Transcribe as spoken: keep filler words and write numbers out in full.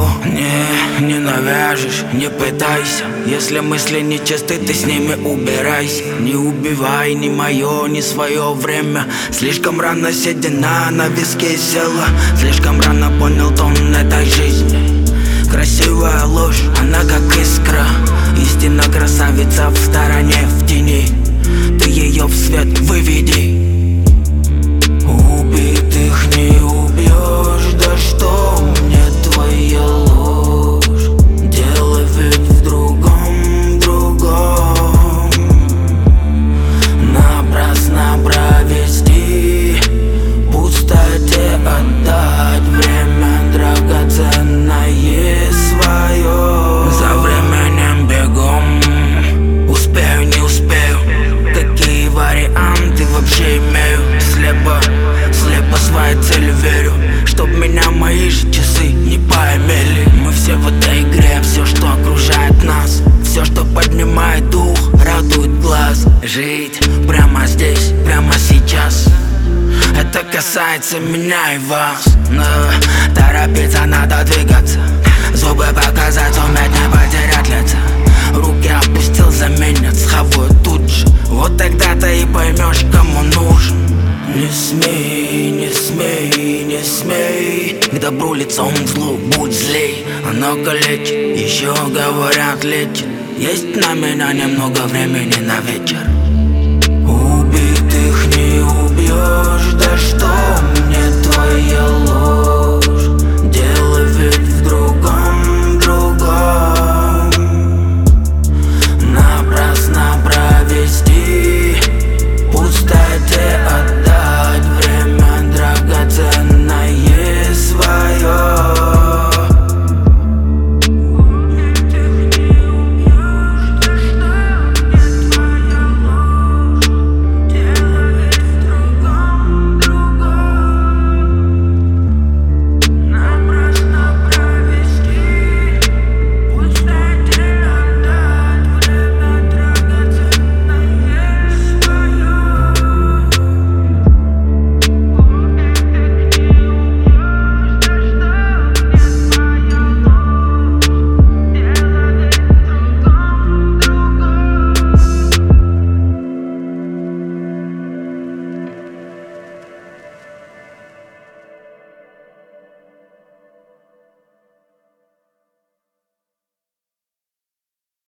никого не, не навяжешь, не пытайся. Если мысли нечисты, ты с ними убирайся. Не убивай ни мое, ни свое время. Слишком рано седина на виске села. Слишком рано понял тон этой жизни. Красивая ложь, она как искра. Истинно красавица в стороне, в тени. Ты ее в свет выведи. Убитых не убьешь, да что мне твоя ложь? Дело ведь в другом, в другом. Напрасно провести, пустоте отдать время драгоценное свое. За временем бегом, успею, не успею. Какие варианты вообще имею? Слепо, слепо своей цели верю, чтоб меня мои же часы не поимели. Мы все в этой игре, все, что окружает нас, все, что поднимает дух, радует глаз. Жить прямо здесь, прямо сейчас, это касается меня и вас. Но торопиться надо двигаться, зубы показать, уметь не потерять лица. Руки опустил, заменят, схаваю тут же. Вот тогда ты и поймешь, кому нужен. Не смей, не смей, не смей к добру лицом, к злу будь злей. Оно калечит, еще говорят лечит. Есть на меня немного времени на вечер. Убитых не убьешь, да что мне твоя ложь?